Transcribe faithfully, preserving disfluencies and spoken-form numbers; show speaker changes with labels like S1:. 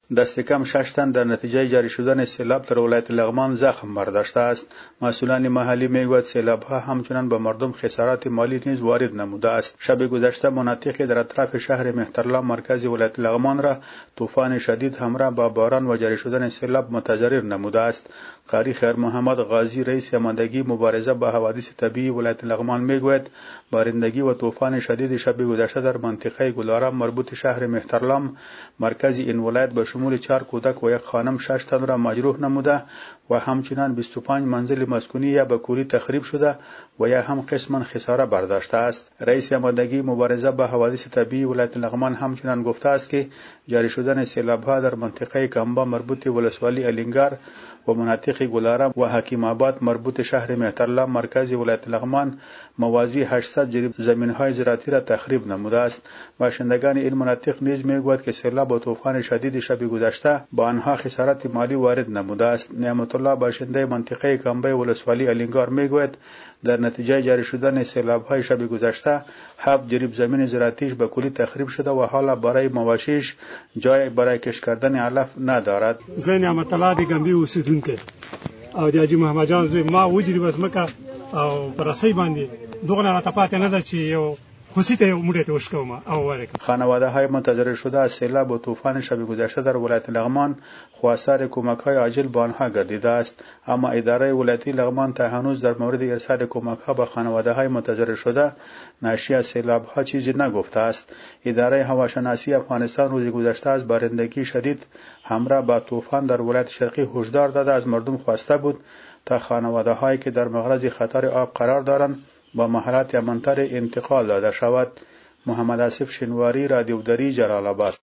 S1: دست کم شش تن در نتیجه جاری شدن سیلاب در ولایت لغمان زخم برداشته است. مسئولان محلی میگوید سیلاب ها همچنان به مردم خسارات مالی نیز وارد نموده است. شب گذشته مناطقی در اطراف شهر مهترلام مرکز ولایت لغمان را طوفان شدید همراه با باران و جاری شدن سیلاب متضرر نموده است. قاری خیر محمد غازی رئیس امادگی مبارزه با حوادث طبیعی ولایت لغمان میگوید بارندگی و طوفان شدید شب گذشته در منطقه گلارام مربوط شهر مهترلام مرکز این ولایت به شمول چهار کودک و یک خانم شش تن را مجروح نموده و همچنان بیست و پنج منزل مسکونی یا به کلی تخریب شده و یا هم قسما خساره برداشته است. رئیس امادگی مبارزه با حوادث طبیعی ولایت لغمان همچنان گفته است که جاری شدن سیلاب ها در منطقه کامبا مربوط ولسوالی الینگار و مناطق گلارام و حکیم آباد مربوط شهر مهترلام مرکز ولایت لغمان موازی هشتصد جریب زمین های زراعتی را تخریب نموده است. باشندگان این مناطق نیز میگوید که سیلاب و طوفان شدید شب گذشته با آنها خسارات مالی وارد نموده است. نعمت الله باشنده منطقه کامبا ولسوالی الینگار میگوید در نتیجه جاری شدن سیلاب های شب گذشته هفت جریب زمین زراعتیش به کلی تخریب شده و حالا برای مواشیش جای برای کش کردن علف ندارد.
S2: زه نعمت الله د ګمبي اوسیدونکی او د حاجي محمد جان زوی ما وجري بس مکه او پرسۍ باندې دغه نه راته نه ده چې یو خوشیته موږ ته وشکوم او ورک
S1: خانواده های متضرر شده از سیلاب و طوفان شب گذشته در ولایت لغمان خواستار کمک های عاجل به آنها گردیده است، اما اداره ولایتی لغمان تا هنوز در مورد ارسال کمک ها به خانواده های متضرر شده ناشی از سیلاب ها چیزی نگفته است. اداره هواشناسی افغانستان روز گذشته از بارندگی شدید همراه با طوفان در ولایت شرقی هشدار داده از مردم خواسته بود تا خانواده هایی که در معرض خطر آب قرار دارند با محلات امن‌تر انتقال داده شود. محمد آصف شنواری، رادیو دری، جلال آباد.